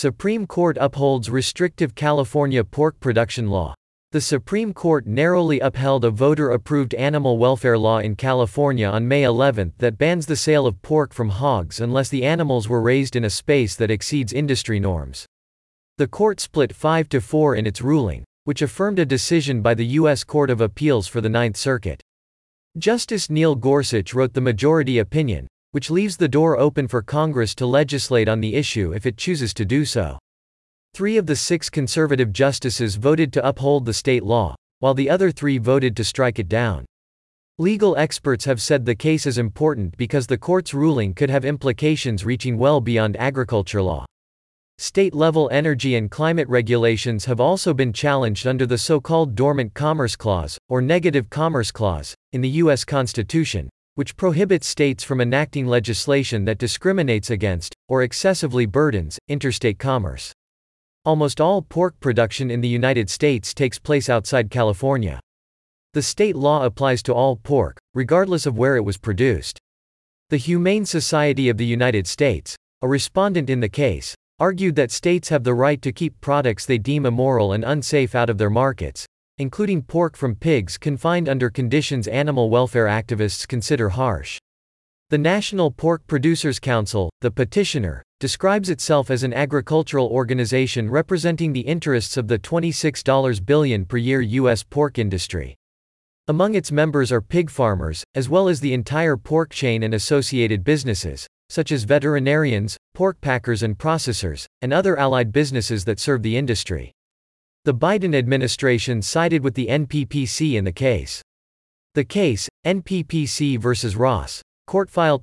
Supreme Court upholds restrictive California pork production law. The Supreme Court narrowly upheld a voter-approved animal welfare law in California on May 11 that bans the sale of pork from hogs unless the animals were raised in a space that exceeds industry norms. The court split 5-4 in its ruling, which affirmed a decision by the U.S. Court of Appeals for the Ninth Circuit. Justice Neil Gorsuch wrote the majority opinion, which leaves the door open for Congress to legislate on the issue if it chooses to do so. 3 of the 6 conservative justices voted to uphold the state law, while the other 3 voted to strike it down. Legal experts have said the case is important because the court's ruling could have implications reaching well beyond agriculture law. State-level energy and climate regulations have also been challenged under the so-called Dormant Commerce Clause, or Negative Commerce Clause, in the U.S. Constitution, which prohibits states from enacting legislation that discriminates against, or excessively burdens, interstate commerce. Almost all pork production in the United States takes place outside California. The state law applies to all pork, regardless of where it was produced. The Humane Society of the United States, a respondent in the case, argued that states have the right to keep products they deem immoral and unsafe out of their markets, including pork from pigs confined under conditions animal welfare activists consider harsh. The National Pork Producers Council, the petitioner, describes itself as an agricultural organization representing the interests of the $26 billion per year U.S. pork industry. Among its members are pig farmers, as well as the entire pork chain and associated businesses, such as veterinarians, pork packers and processors, and other allied businesses that serve the industry. The Biden administration sided with the NPPC in the case. The case, NPPC v. Ross, Court File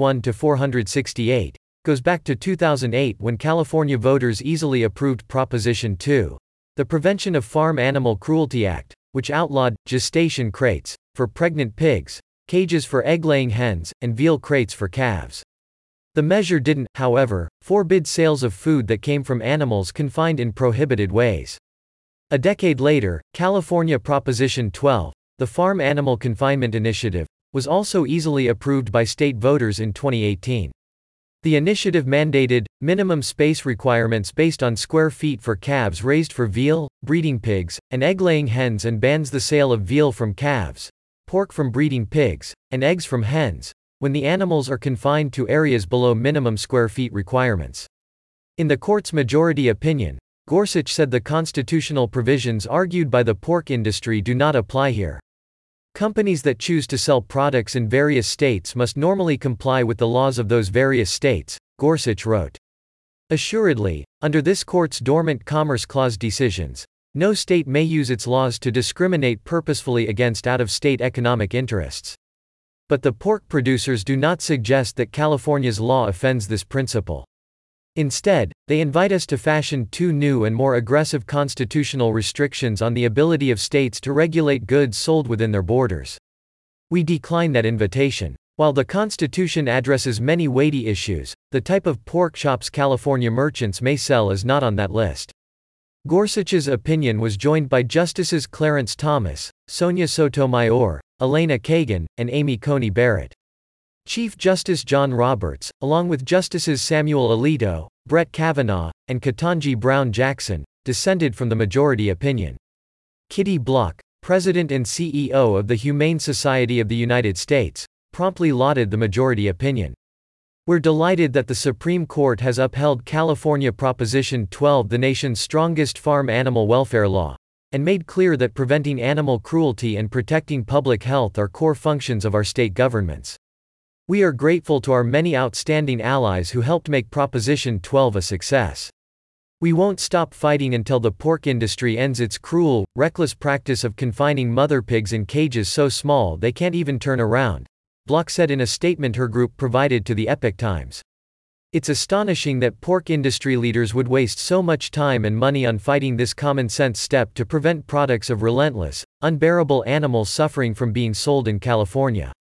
21-468, goes back to 2008 when California voters easily approved Proposition 2, the Prevention of Farm Animal Cruelty Act, which outlawed gestation crates for pregnant pigs, cages for egg-laying hens, and veal crates for calves. The measure didn't, however, forbid sales of food that came from animals confined in prohibited ways. A decade later, California Proposition 12, the Farm Animal Confinement Initiative, was also easily approved by state voters in 2018. The initiative mandated minimum space requirements based on square feet for calves raised for veal, breeding pigs, and egg-laying hens and bans the sale of veal from calves, pork from breeding pigs, and eggs from hens, when the animals are confined to areas below minimum square feet requirements. In the court's majority opinion, Gorsuch said the constitutional provisions argued by the pork industry do not apply here. Companies that choose to sell products in various states must normally comply with the laws of those various states, Gorsuch wrote. Assuredly, under this court's Dormant Commerce Clause decisions, no state may use its laws to discriminate purposefully against out-of-state economic interests. But the pork producers do not suggest that California's law offends this principle. Instead, they invite us to fashion 2 new and more aggressive constitutional restrictions on the ability of states to regulate goods sold within their borders. We decline that invitation. While the Constitution addresses many weighty issues, the type of pork chops California merchants may sell is not on that list. Gorsuch's opinion was joined by Justices Clarence Thomas, Sonia Sotomayor, Elena Kagan, and Amy Coney Barrett. Chief Justice John Roberts, along with Justices Samuel Alito, Brett Kavanaugh, and Ketanji Brown Jackson, dissented from the majority opinion. Kitty Block, President and CEO of the Humane Society of the United States, promptly lauded the majority opinion. "We're delighted that the Supreme Court has upheld California Proposition 12, the nation's strongest farm animal welfare law, and made clear that preventing animal cruelty and protecting public health are core functions of our state governments. We are grateful to our many outstanding allies who helped make Proposition 12 a success. We won't stop fighting until the pork industry ends its cruel, reckless practice of confining mother pigs in cages so small they can't even turn around," Block said in a statement her group provided to the Epoch Times. "It's astonishing that pork industry leaders would waste so much time and money on fighting this common-sense step to prevent products of relentless, unbearable animal suffering from being sold in California."